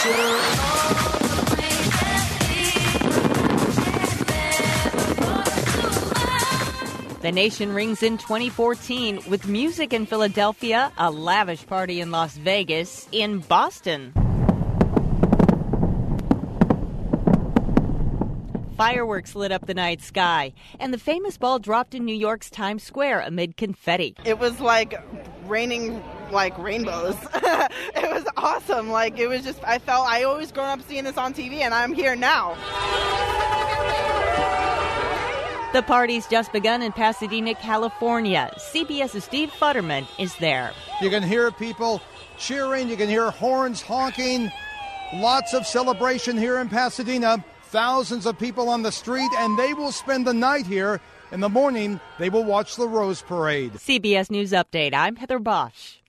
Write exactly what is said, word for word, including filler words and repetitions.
The nation rings in twenty fourteen with music in Philadelphia, a lavish party in Las Vegas, in Boston. Fireworks lit up the night sky, and the famous ball dropped in New York's Times Square amid confetti. It was like raining like rainbows. It was awesome. Like, it was just, I felt, I always grown up seeing this on T V, and I'm here now. The party's just begun in Pasadena, California. CBS's Steve Futterman is there. You can hear people cheering. You can hear horns honking. Lots of celebration here in Pasadena. Thousands of people on the street, and they will spend the night here. In the morning, they will watch the Rose Parade. C B S News Update. I'm Heather Bosch.